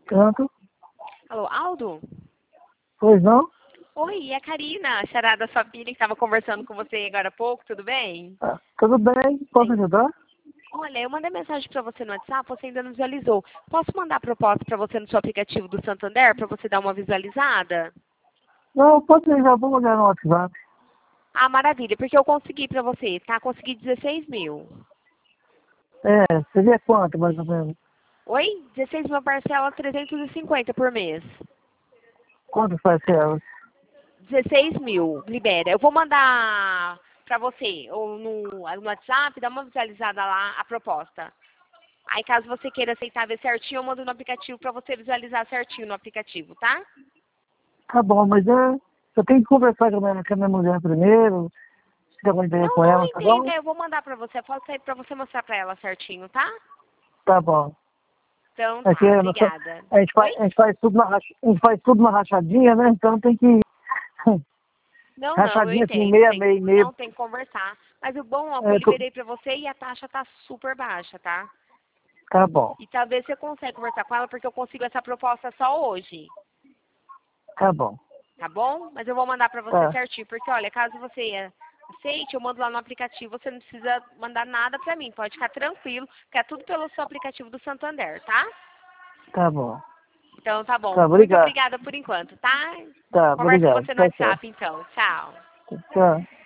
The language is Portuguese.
Canto. Alô, Aldo? Pois não? Oi, é a Karina, a charada da sua filha, que estava conversando com você agora há pouco, tudo bem? Ah, tudo bem? Posso ajudar? Olha, eu mandei mensagem para você no WhatsApp, você ainda não visualizou. Posso mandar a proposta para você no seu aplicativo do Santander, para você dar uma visualizada? Não, pode ir, já vou olhar no WhatsApp. Ah, maravilha, porque eu consegui para você, tá? Consegui 16 mil. Seria quanto, mais ou menos? Oi? 16 mil parcela, 350 por mês. Quanto faz elas? 16 mil, libera. Eu vou mandar para você, ou no WhatsApp, dá uma visualizada lá a proposta. Aí, caso você queira aceitar ver certinho, eu mando no aplicativo para você visualizar certinho no aplicativo, tá? Tá bom, mas eu tenho que conversar com a minha mulher primeiro, se der uma ideia Não, com não ela, tá entendo. bom? Eu vou mandar para você a foto aí para você mostrar para ela certinho, tá? Tá bom. Então Aqui tá, obrigada. Oi? a gente faz tudo a gente faz tudo na rachadinha, né? Então tem que Não, eu rachadinha assim, entendo. meia, meia, meia. Não, tem que conversar. Mas o bom é que eu É, liberei para você e a taxa tá super baixa, tá? tá bom, E talvez você consiga conversar com ela porque eu consigo essa proposta só hoje. tá bom. Tá bom? Mas eu vou mandar pra você Tá, certinho, porque olha, caso você aceite, eu mando lá no aplicativo, você não precisa mandar nada pra mim, pode ficar tranquilo, que é tudo pelo seu aplicativo do Santander, tá? tá bom. Então tá bom. Tá, Muito obrigado. obrigada por enquanto, tá? Tá, Converso com obrigado. você no Tá certo. WhatsApp então. Tchau. Tchau.